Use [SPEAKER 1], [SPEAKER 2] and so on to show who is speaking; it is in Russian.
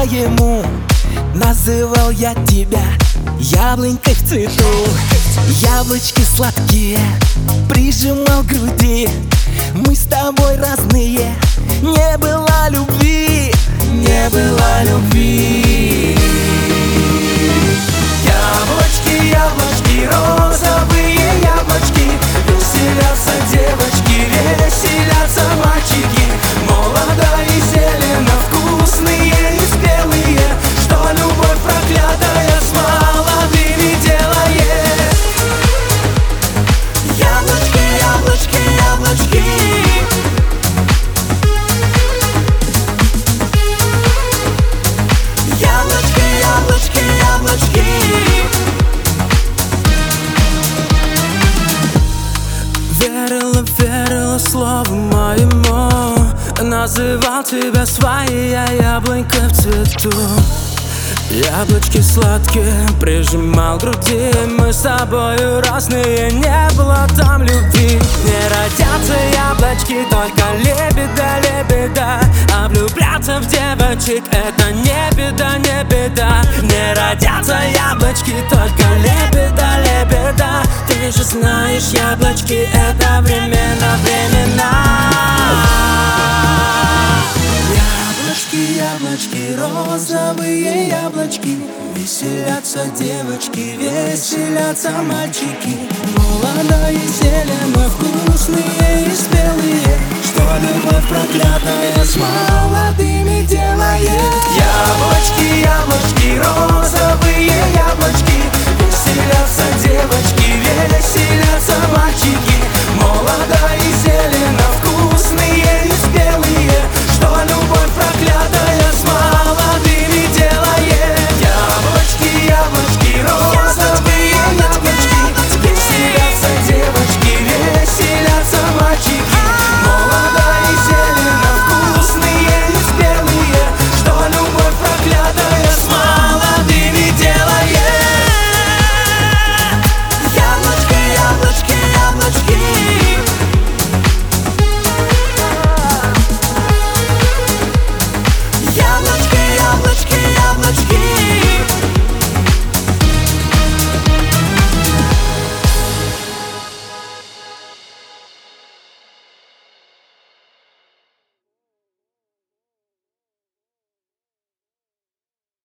[SPEAKER 1] по-своему. Называл я тебя яблонькой в цвету. Яблочки сладкие прижимал к груди. Мы с тобой разные, не было любви, не было любви. Яблочки, яблочки, розовые яблочки, веселятся девочки, веселятся мальчики. Молодо и зелено, вкусные и спелые, что любовь проклятая с молодыми делает. Яблочки, яблочки, яблочки. Яблочки, яблочки, яблочки. Верила, верила слову моему, называл тебя своей яблонькой в цвету. Яблочки сладкие прижимал к груди. Мы с тобою разные, не было там любви. Не родятся яблочки, только лебеда, лебеда. А влюбляться в девочек — это не беда, не беда. Не родятся яблочки, только лебеда, лебеда. Ты же знаешь, яблочки — это временно, времена. Яблочки, яблочки, розовые яблочки, веселятся девочки, веселятся мальчики. Молодо и зелено, вкусные и спелые, что любовь проклятая с молодыми делает. Яблочки, яблочки, розовые яблочки, веселятся девочки,